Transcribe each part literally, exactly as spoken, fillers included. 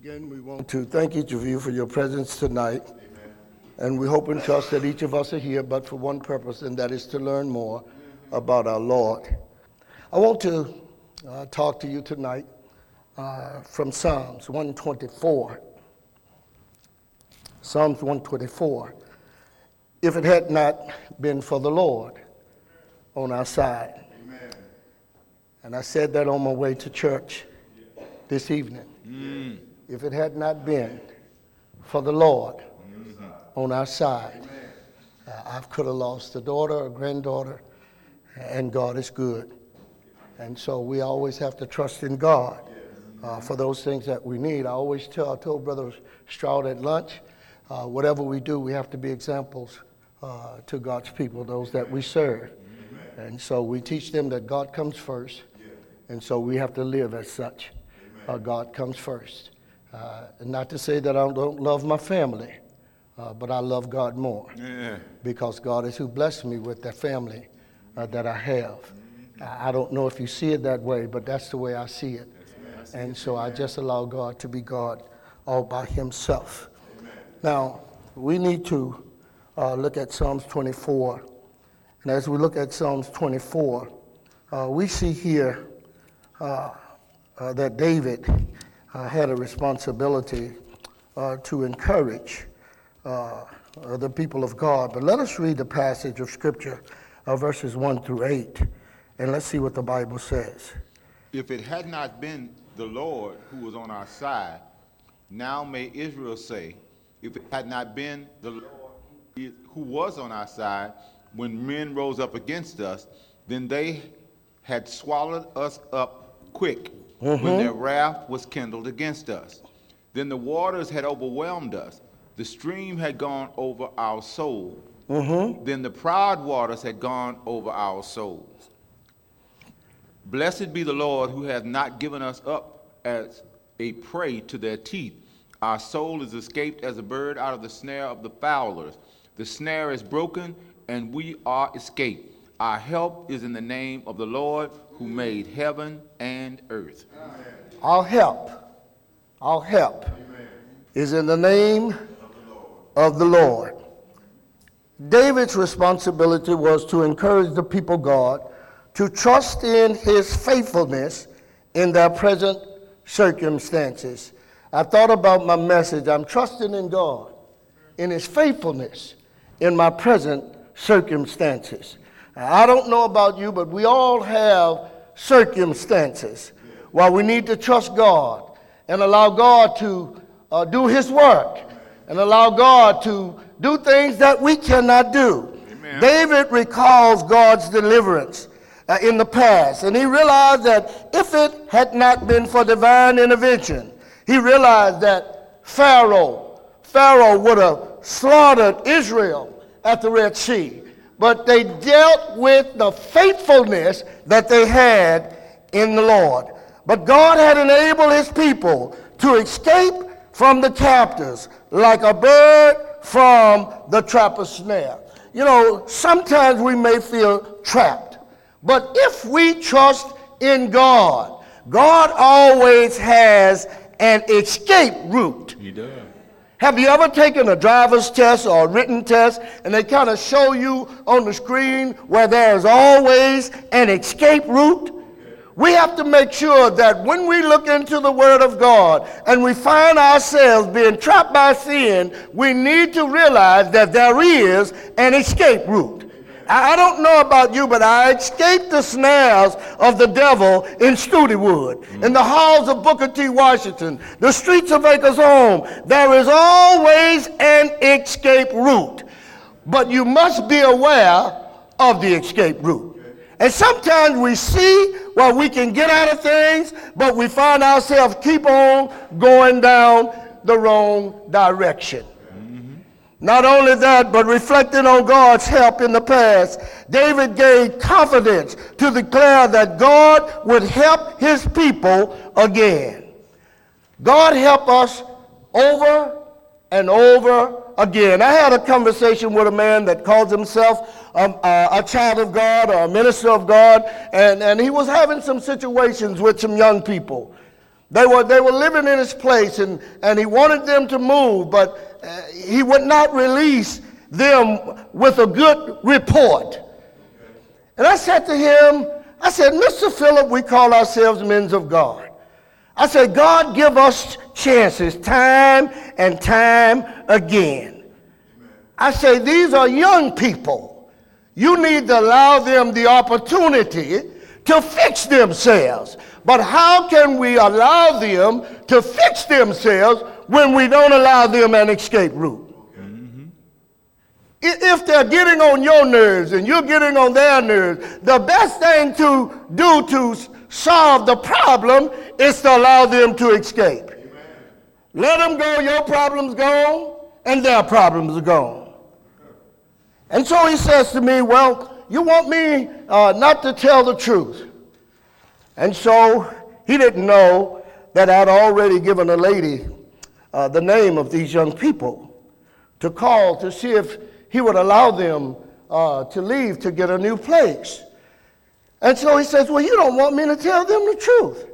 Again, we want to thank each of you for your presence tonight. Amen. And we hope and trust that each of us are here but for one purpose, and that is to learn more about our Lord. I want to uh, talk to you tonight uh, from Psalms one twenty-four. Psalms one twenty-four. If it had not been for the Lord on our side. Amen. And I said that on my way to church this evening. Mm. If it had not been for the Lord mm-hmm. on our side, uh, I could have lost a daughter, a granddaughter, and God is good. And so we always have to trust in God uh, for those things that we need. I always tell, I told Brother Stroud at lunch, uh, whatever we do, we have to be examples uh, to God's people, those that we serve. Amen. And so we teach them that God comes first, and so we have to live as such. Uh, God comes first. Uh, and not to say that I don't love my family, uh, but I love God more. Yeah. Because God is who blessed me with that family uh, that I have. I don't know if you see it that way, but that's the way I see it. And so I just allow God to be God all by himself. Amen. Now, we need to uh, look at Psalms twenty-four. And as we look at Psalms twenty-four, uh, we see here uh, uh, that David uh, had a responsibility uh, to encourage uh, uh, the people of God. But let us read the passage of Scripture, uh, verses one through eight. And let's see what the Bible says. If it had not been the Lord who was on our side, now may Israel say, if it had not been the Lord who was on our side, when men rose up against us, then they had swallowed us up quick, mm-hmm. when their wrath was kindled against us. Then the waters had overwhelmed us. The stream had gone over our soul. Mm-hmm. Then the proud waters had gone over our souls. Blessed be the Lord who hath not given us up as a prey to their teeth. Our soul is escaped as a bird out of the snare of the fowlers. The snare is broken, and we are escaped. Our help is in the name of the Lord who made heaven and earth. Our help, our help Amen. Is in the name of the Lord. David's responsibility was to encourage the people of God to trust in his faithfulness in their present circumstances. I thought about my message. I'm trusting in God, in his faithfulness in my present circumstances. I don't know about you, but we all have circumstances where we need to trust God and allow God to uh, do his work and allow God to do things that we cannot do. Amen. David recalls God's deliverance Uh, in the past. And he realized that if it had not been for divine intervention, he realized that Pharaoh, Pharaoh would have slaughtered Israel at the Red Sea. But they dealt with the faithfulness that they had in the Lord. But God had enabled his people to escape from the captors like a bird from the trapper's snare. You know, sometimes we may feel trapped. But if we trust in God, God always has an escape route. He does. Have you ever taken a driver's test or a written test and they kind of show you on the screen where there's always an escape route? We have to make sure that when we look into the Word of God and we find ourselves being trapped by sin, we need to realize that there is an escape route. I don't know about you, but I escaped the snares of the devil in Studewood, mm. in the halls of Booker T. Washington, the streets of Acres Home. There is always an escape route, but you must be aware of the escape route. And sometimes we see where we can get out of things, but we find ourselves keep on going down the wrong direction. Not only that, but reflecting on God's help in the past, David gave confidence to declare that God would help his people again. God helped us over and over again. I had a conversation with a man that calls himself um, uh, a child of God or a minister of God, and, and he was having some situations with some young people. They were, they were living in his place, and, and he wanted them to move, but uh, he would not release them with a good report. And I said to him, I said, Mister Philip, we call ourselves men of God. I said, God give us chances time and time again. I say, these are young people. You need to allow them the opportunity to fix themselves. But how can we allow them to fix themselves when we don't allow them an escape route? Mm-hmm. If they're getting on your nerves and you're getting on their nerves, the best thing to do to solve the problem is to allow them to escape. Amen. Let them go, your problem's gone, and their problems are gone. And so he says to me, well, you want me uh, not to tell the truth. And so he didn't know that I'd already given a lady uh, the name of these young people to call to see if he would allow them uh, to leave to get a new place. And so he says, well, you don't want me to tell them the truth.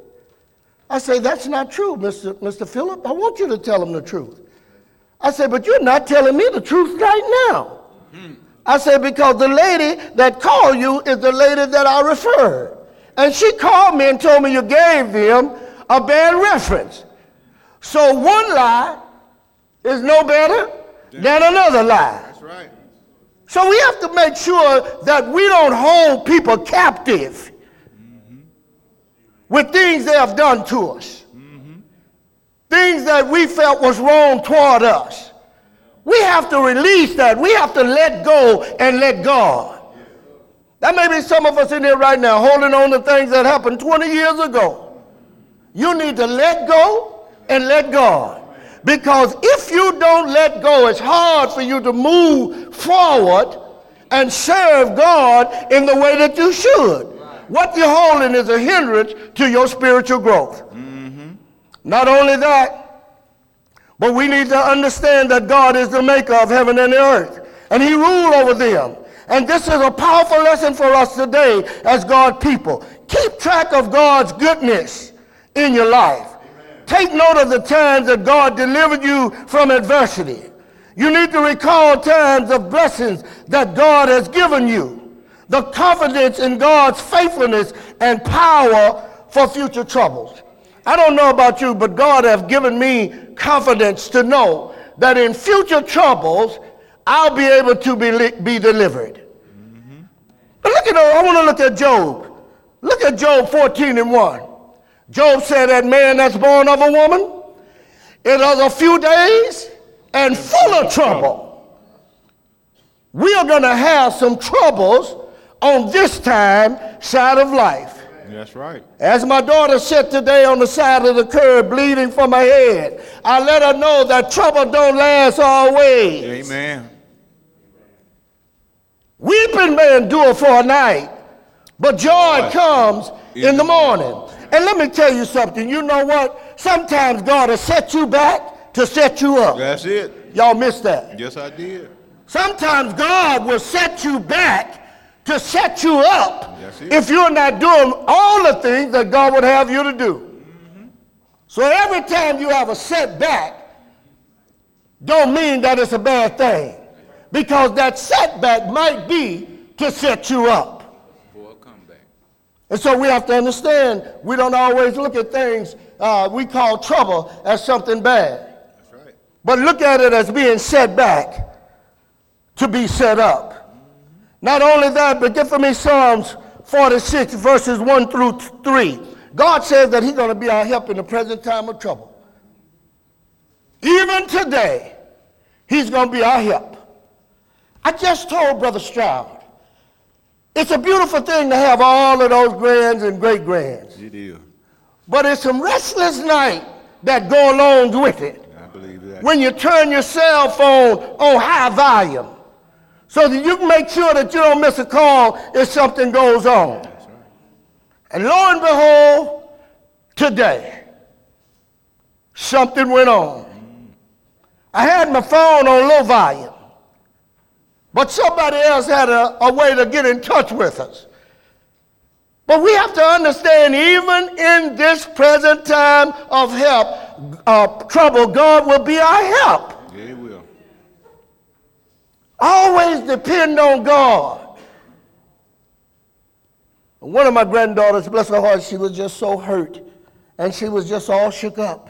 I say, that's not true, Mister Mister Phillip. I want you to tell them the truth. I say, but you're not telling me the truth right now. Hmm. I say, because the lady that called you is the lady that I referred. And she called me and told me you gave them a bad reference. So one lie is no better than another lie. That's right. So we have to make sure that we don't hold people captive mm-hmm. with things they have done to us. Mm-hmm. Things that we felt was wrong toward us. We have to release that. We have to let go and let God. That may be some of us in here right now holding on to things that happened twenty years ago. You need to let go and let God. Because if you don't let go, it's hard for you to move forward and serve God in the way that you should. What you're holding is a hindrance to your spiritual growth. Mm-hmm. Not only that, but we need to understand that God is the maker of heaven and the earth, and he rules over them. And this is a powerful lesson for us today as God's people. Keep track of God's goodness in your life. Amen. Take note of the times that God delivered you from adversity. You need to recall times of blessings that God has given you. The confidence in God's faithfulness and power for future troubles. I don't know about you, but God has given me confidence to know that in future troubles, I'll be able to be, be delivered. Mm-hmm. But look at, I want to look at Job. Look at Job fourteen and one. Job said that man that's born of a woman, it is a few days and full of trouble. We are going to have some troubles on this time side of life. That's right. As my daughter sat today on the side of the curb bleeding from her head, I let her know that trouble don't last always. Amen. Weeping may endure for a night, but joy comes in the morning. And let me tell you something. You know what? Sometimes God will set you back to set you up. That's it. Y'all missed that. Yes, I did. Sometimes God will set you back to set you up if you're not doing all the things that God would have you to do. Mm-hmm. So every time you have a setback, don't mean that it's a bad thing. Because that setback might be to set you up. For a comeback. And so we have to understand, we don't always look at things uh, we call trouble as something bad. That's right. But look at it as being set back to be set up. Not only that, but get for me Psalms forty-six, verses one through three. God says that he's going to be our help in the present time of trouble. Even today, he's going to be our help. I just told Brother Stroud, it's a beautiful thing to have all of those grands and great-grands. It is. But it's some restless night that go along with it. I believe that. When you turn your cell phone on high volume, so that you can make sure that you don't miss a call if something goes on. That's right. And lo and behold, today, something went on. Mm. I had my phone on low volume, but somebody else had a, a way to get in touch with us. But we have to understand, even in this present time of help, uh, trouble, God will be our help. Yeah, he will. Always depend on God. One of my granddaughters, bless her heart, she was just so hurt, and she was just all shook up.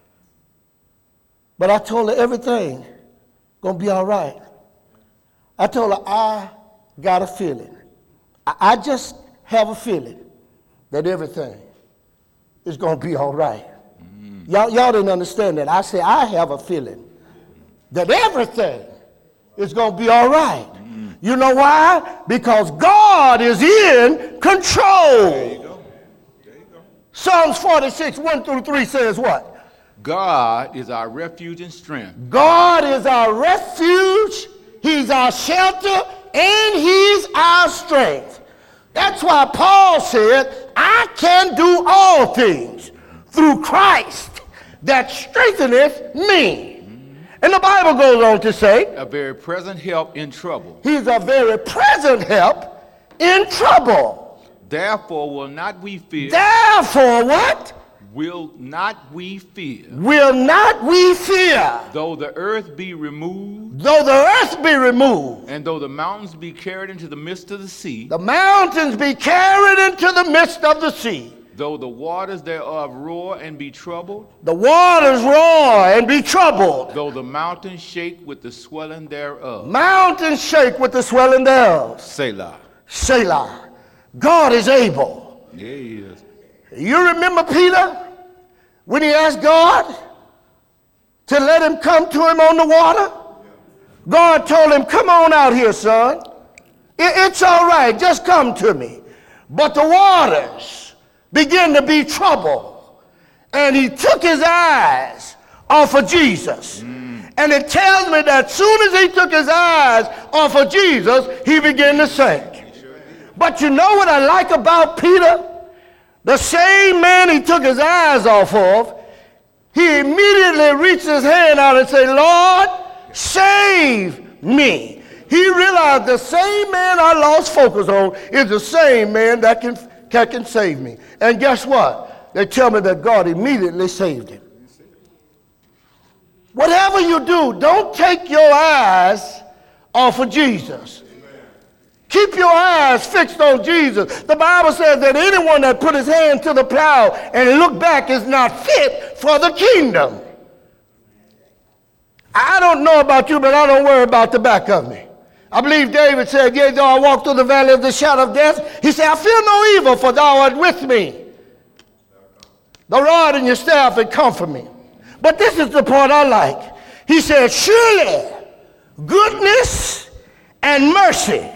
But I told her everything gonna be all right. I told her I got a feeling. I, I just have a feeling that everything is gonna be all right. Mm. Y'all, y'all didn't understand that. I said I have a feeling that everything is gonna be all right. Mm. You know why? Because God is in control. There you go. There you go. Psalms forty-six, one through three says what? God is our refuge and strength. God is our refuge, he's our shelter, and he's our strength. That's why Paul said, I can do all things through Christ that strengtheneth me. And the Bible goes on to say, A very present help in trouble. he's a very present help in trouble. Therefore will not we fear. Therefore, what? Will not we fear. Will not we fear, Though the earth be removed, though the earth be removed, and though the mountains be carried into the midst of the sea, the mountains be carried into the midst of the sea, though the waters thereof roar and be troubled, the waters roar and be troubled, though the mountains shake with the swelling thereof. mountains shake with the swelling thereof. Selah. Selah. God is able. Yeah, he is. You remember Peter when he asked God to let him come to him on the water? God told him, come on out here, son. It, it's all right, just come to me. But the waters began to be troubled, and he took his eyes off of Jesus. Mm. And it tells me that as soon as he took his eyes off of Jesus, he began to sink. But you know what I like about Peter? The same man he took his eyes off of, he immediately reached his hand out and said, Lord, save me. He realized the same man I lost focus on is the same man that can, that can save me. And guess what? They tell me that God immediately saved him. Whatever you do, don't take your eyes off of Jesus. Keep your eyes fixed on Jesus. The Bible says that anyone that put his hand to the plow and look back is not fit for the kingdom. I don't know about you, but I don't worry about the back of me. I believe David said, yea, though I walk through the valley of the shadow of death, he said, I fear no evil, for thou art with me. The rod and your staff, they comfort me. But this is the part I like. He said, surely goodness and mercy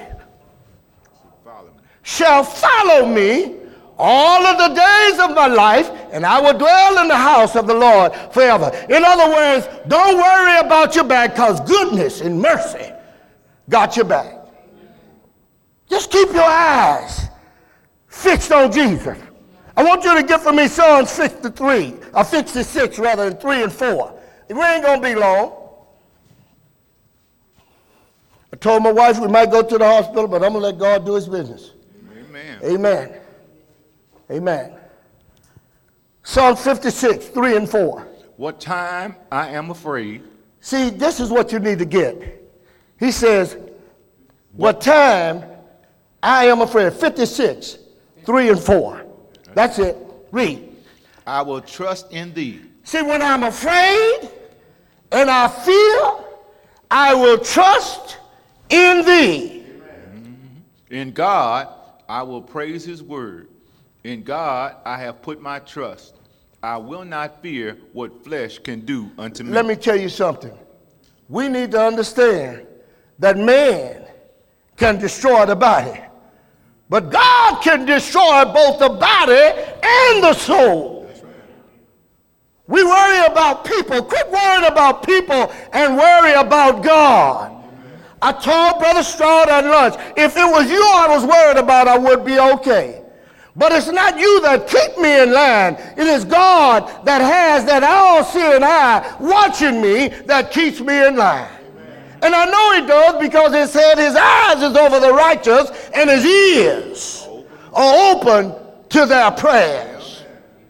shall follow me all of the days of my life, and I will dwell in the house of the Lord forever. In other words, don't worry about your back, because goodness and mercy got your back. Just keep your eyes fixed on Jesus. I want you to get for me Psalms fifty-three, or fifty-six rather, than three and four. It ain't going to be long. I told my wife we might go to the hospital, but I'm going to let God do his business. Amen. Amen. Psalm fifty-six, three and four. What time I am afraid. See, this is what you need to get. He says, what time I am afraid. fifty-six, three and four. That's it. Read. I will trust in thee. See, when I'm afraid and I fear, I will trust in thee. In God, I will praise his word. In God I have put my trust. I will not fear what flesh can do unto me. Let me tell you something. We need to understand that man can destroy the body, but God can destroy both the body and the soul. We worry about people. Quit worrying about people and worry about God. I told Brother Stroud at lunch, if it was you I was worried about, I would be okay. But it's not you that keep me in line. It is God that has that all-seeing eye watching me that keeps me in line. Amen. And I know he does, because it said his eyes is over the righteous and his ears are open to their prayers.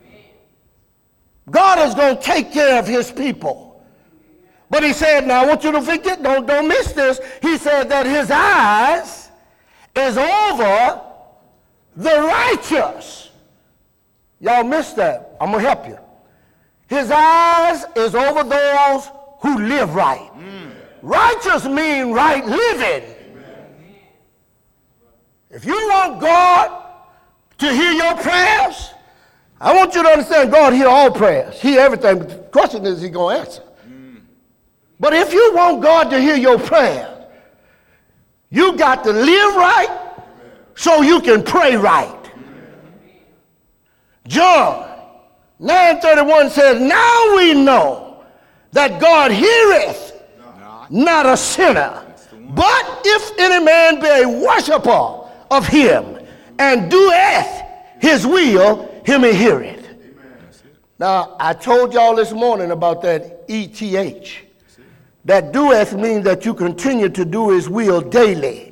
God is going to take care of his people. But he said, now I want you to forget, don't, don't miss this. He said that his eyes is over the righteous. Y'all missed that. I'm going to help you. His eyes is over those who live right. Mm. Righteous mean right living. Amen. If you want God to hear your prayers, I want you to understand God hear all prayers. Hear everything. But the question is, is he going to answer? Mm. But if you want God to hear your prayer, you got to live right. Amen. So you can pray right. Amen. John nine thirty-one says, now we know that God heareth not a sinner, but if any man be a worshiper of him and doeth his will, him he heareth. Now, I told y'all this morning about that E T H. That doeth means that you continue to do his will daily.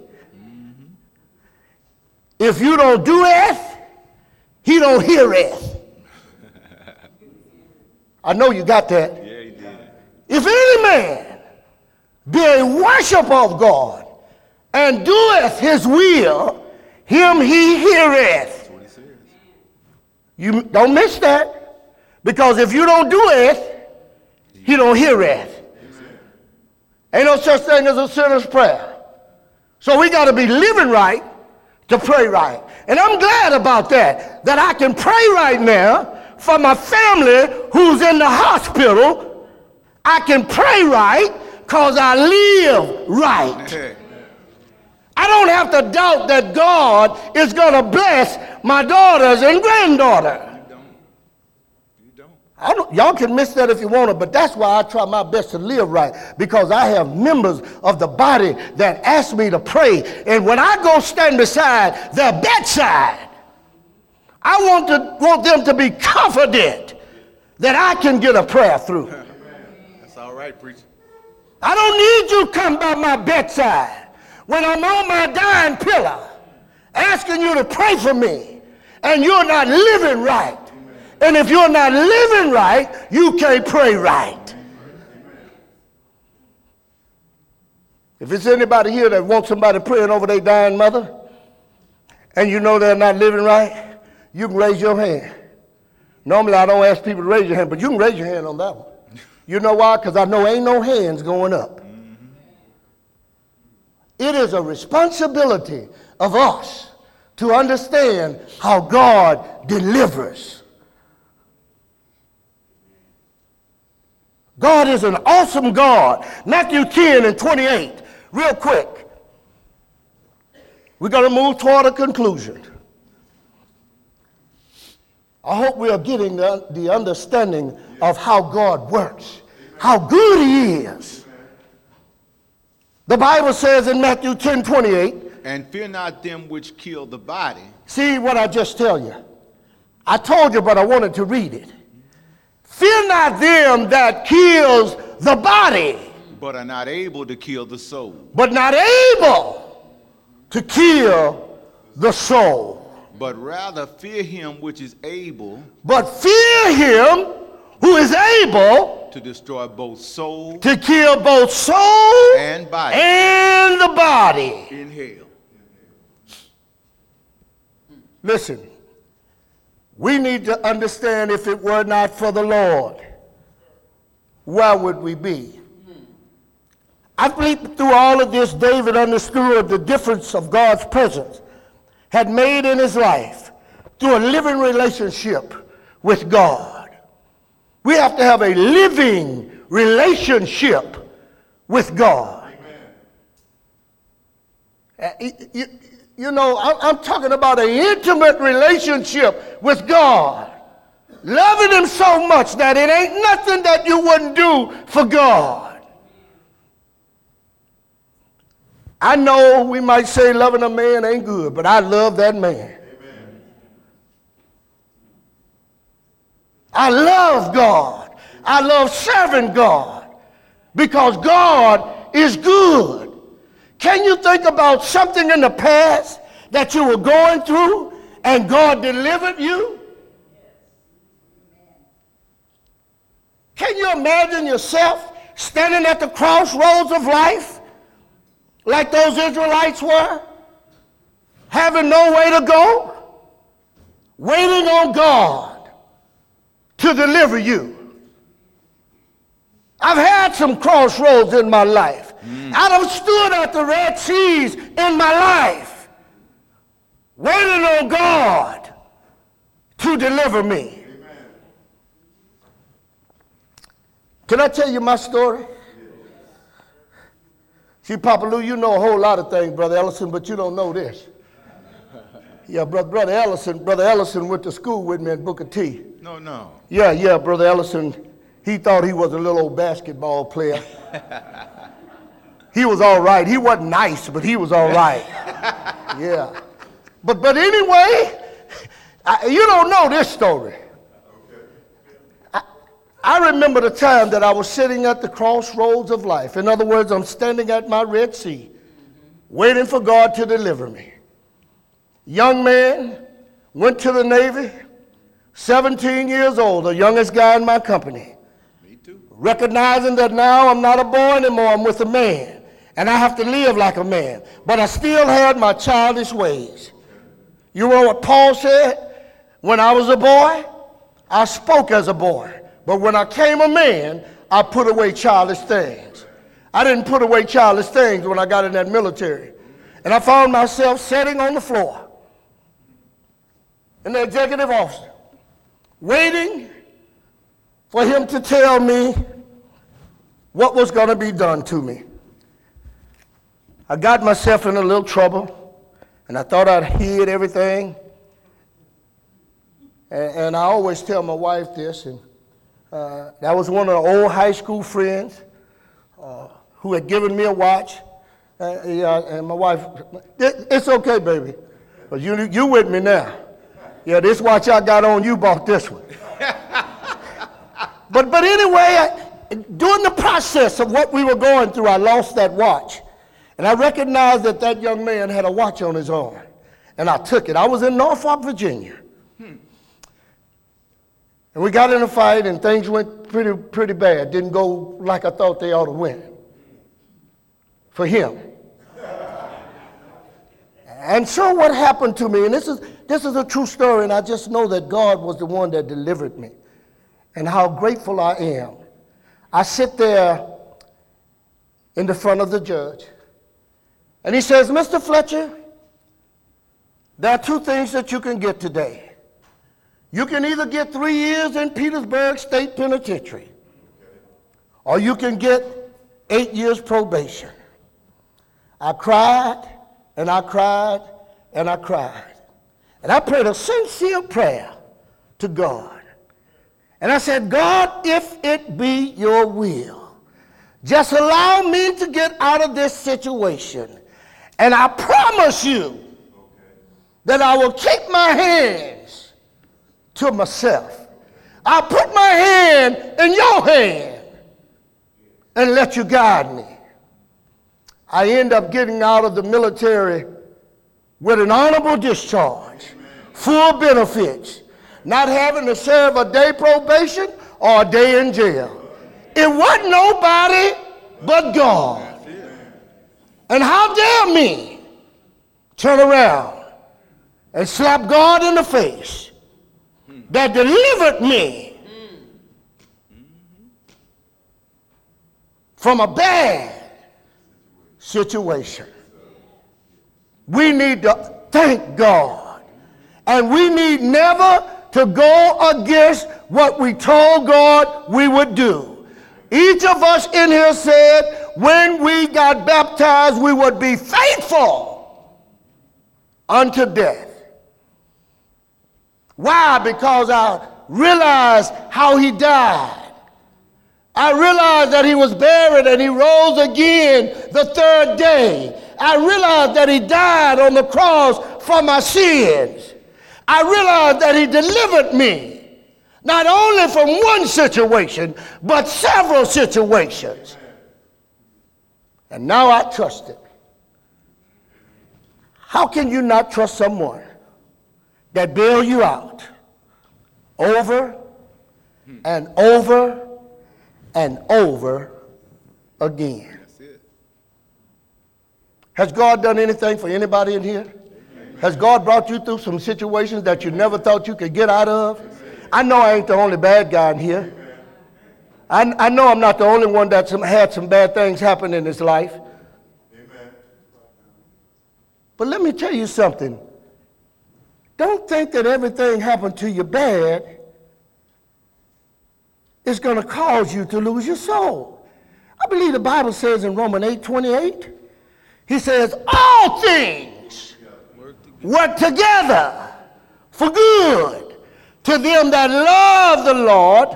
If you don't doeth, he don't heareth. I know you got that. Yeah, he did. If any man be a worshiper of God and doeth his will, him he heareth. That's what he says. You don't miss that, because if you don't do it, he don't hear it. Ain't no such thing as a sinner's prayer. So we got to be living right to pray right. And I'm glad about that, that I can pray right now for my family who's in the hospital. I can pray right because I live right. I don't have to doubt that God is going to bless my daughters and granddaughter. You don't. You don't. I don't. Y'all can miss that if you want to, but that's why I try my best to live right, because I have members of the body that ask me to pray. And when I go stand beside their bedside, I want to want them to be confident that I can get a prayer through. That's all right, preacher. I don't need you to come by my bedside when I'm on my dying pillow asking you to pray for me and you're not living right. And if you're not living right, you can't pray right. If it's anybody here that wants somebody praying over their dying mother and you know they're not living right, you can raise your hand. Normally, I don't ask people to raise your hand, but you can raise your hand on that one. You know why? Because I know ain't no hands going up. Mm-hmm. It is a responsibility of us to understand how God delivers. God is an awesome God. Matthew ten and twenty-eight, real quick. We're going to move toward a conclusion. I hope we are getting the, the understanding of how God works, how good he is. The Bible says in Matthew ten twenty-eight, and fear not them which kill the body. See what I just tell you. I told you, but I wanted to read it. Fear not them that kills the body, but are not able to kill the soul. But not able to kill the soul. But rather fear him which is able. But fear him who is able to destroy both soul. To kill both soul and body. And the body. In hell. Listen, we need to understand, if it were not for the Lord, where would we be? I believe through all of this, David understood the difference of God's presence had made in his life through a living relationship with God. We have to have a living relationship with God. Uh, you, you know, I'm talking about an intimate relationship with God. Loving him so much that it ain't nothing that you wouldn't do for God. I know we might say loving a man ain't good, but I love that man. Amen. I love God. I love serving God because God is good. Can you think about something in the past that you were going through and God delivered you? Can you imagine yourself standing at the crossroads of life like those Israelites were, having no way to go, waiting on God to deliver you? I've had some crossroads in my life. Mm. I've stood at the Red Seas in my life, waiting on God to deliver me. Can I tell you my story? See, Papa Lou, you know a whole lot of things, Brother Ellison, but you don't know this. Yeah, Brother, Brother Ellison, Brother Ellison went to school with me at Booker T. No, no. Yeah, yeah, Brother Ellison, he thought he was a little old basketball player. He was all right. He wasn't nice, but he was all right. Yeah. But, but anyway, I, you don't know this story. I remember the time that I was sitting at the crossroads of life. In other words, I'm standing at my Red Sea, waiting for God to deliver me. Young man, went to the Navy, seventeen years old, the youngest guy in my company. Me too. Recognizing that now I'm not a boy anymore, I'm with a man, and I have to live like a man. But I still had my childish ways. You know what Paul said? When I was a boy, I spoke as a boy. But when I came a man, I put away childish things. I didn't put away childish things when I got in that military. And I found myself sitting on the floor in the executive office, waiting for him to tell me what was going to be done to me. I got myself in a little trouble, and I thought I'd hid everything. And, and I always tell my wife this, and Uh, that was one of the old high school friends uh, who had given me a watch. Uh, yeah, and my wife, it, it's okay, baby, but you you with me now. Yeah, this watch I got on, you bought this one. but but anyway, I, during the process of what we were going through, I lost that watch, and I recognized that that young man had a watch on his arm, and I took it. I was in Norfolk, Virginia. And we got in a fight, and things went pretty, pretty bad. Didn't go like I thought they ought to win for him. And so what happened to me, and this is, this is a true story, and I just know that God was the one that delivered me, and how grateful I am. I sit there in the front of the judge, and he says, Mister Fletcher, there are two things that you can get today. You can either get three years in Petersburg State Penitentiary, or you can get eight years probation. I cried, and I cried, and I cried. And I prayed a sincere prayer to God. And I said, God, if it be your will, just allow me to get out of this situation. And I promise you that I will keep my hands to myself. I'll put my hand in your hand and let you guide me. I end up getting out of the military with an honorable discharge, full benefits, not having to serve a day probation or a day in jail. It wasn't nobody but God. And how dare me turn around and slap God in the face that delivered me from a bad situation. We need to thank God, and we need never to go against what we told God we would do. Each of us in here said when we got baptized we would be faithful unto death. Why? Because I realized how he died. I realized that he was buried and he rose again the third day. I realized that he died on the cross for my sins. I realized that he delivered me, not only from one situation, but several situations. And now I trust him. How can you not trust someone that bail you out over and over and over again. Has God done anything for anybody in here? Has God brought you through some situations that you never thought you could get out of? I know I ain't the only bad guy in here. I, I know I'm not the only one that's had some bad things happen in his life. But let me tell you something. Don't think that everything happened to you bad is going to cause you to lose your soul. I believe the Bible says in Romans eight twenty-eight, he says, all things work together for good to them that love the Lord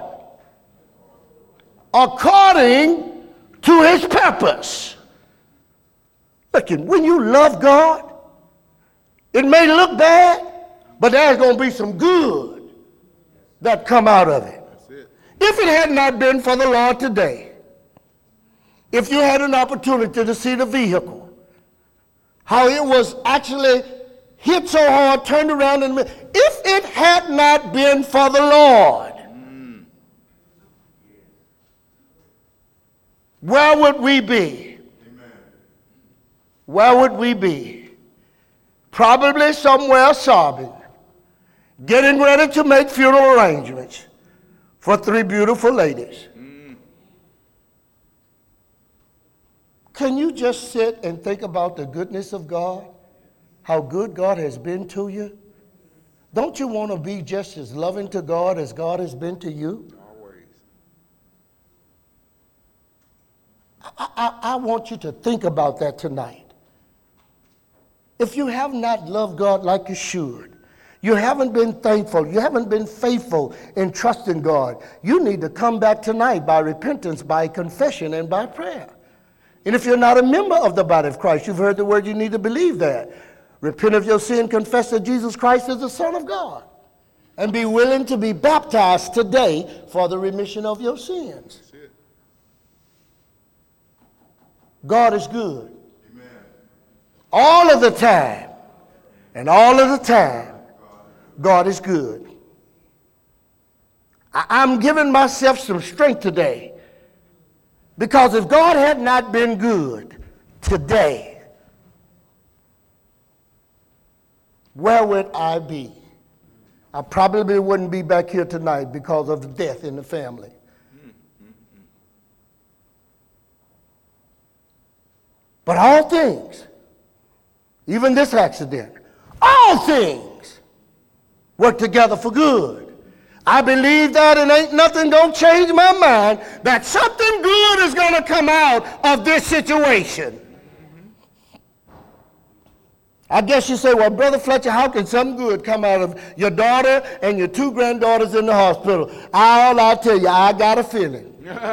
according to his purpose. Look, when you love God, it may look bad, but there's going to be some good that come out of it. If it had not been for the Lord today, if you had an opportunity to see the vehicle, how it was actually hit so hard, turned around, and if it had not been for the Lord, mm. where would we be? Amen. Where would we be? Probably somewhere sobbing, getting ready to make funeral arrangements for three beautiful ladies. Mm. Can you just sit and think about the goodness of God? How good God has been to you? Don't you want to be just as loving to God as God has been to you? Always. I, I, I want you to think about that tonight. If you have not loved God like you should, you haven't been thankful, you haven't been faithful in trusting God, you need to come back tonight by repentance, by confession, and by prayer. And if you're not a member of the body of Christ, you've heard the word, you need to believe that. Repent of your sin, confess that Jesus Christ is the Son of God, and be willing to be baptized today for the remission of your sins. God is good. Amen. All of the time, and all of the time, God is good. I- I'm giving myself some strength today, because if God had not been good today, where would I be? I probably wouldn't be back here tonight because of the death in the family. But all things, even this accident, all things work together for good. I believe that, and ain't nothing gonna change my mind that something good is gonna come out of this situation. I guess you say, well, Brother Fletcher, how can something good come out of your daughter and your two granddaughters in the hospital? All I tell you, I got a feeling.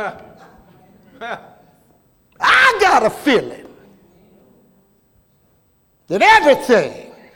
I got a feeling that everything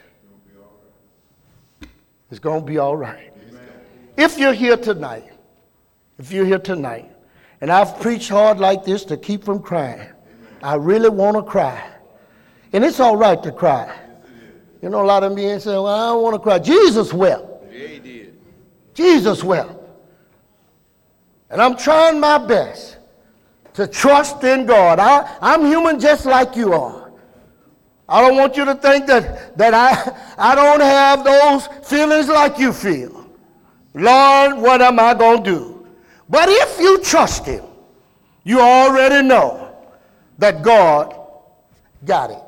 is going to be all right. Amen. If you're here tonight, if you're here tonight, and I've preached hard like this to keep from crying, amen. I really want to cry. And it's all right to cry. You know, a lot of men say, well, I don't want to cry. Jesus wept. Yeah, he did. Jesus wept. And I'm trying my best to trust in God. I, I'm human just like you are. I don't want you to think that, that I, I don't have those feelings like you feel. Lord, what am I going to do? But if you trust him, you already know that God got it.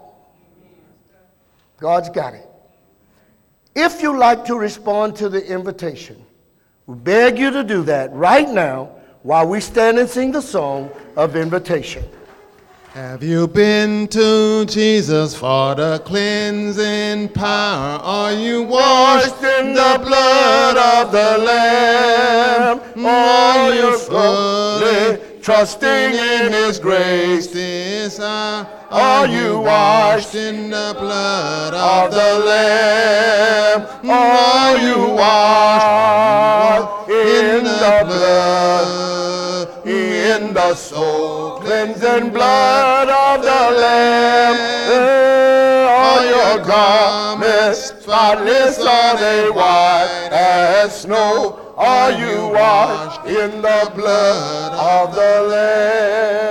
God's got it. If you like to respond to the invitation, we beg you to do that right now while we stand and sing the song of invitation. Have you been to Jesus for the cleansing power? Are you washed in the blood of the Lamb? Are you fully trusting in his grace this hour? Are you washed in the blood of the Lamb? Are you washed in the blood, in the soul cleansing blood of the Lamb? Are are your garments? Spotless are they, white as snow. Are you washed in the blood of the Lamb?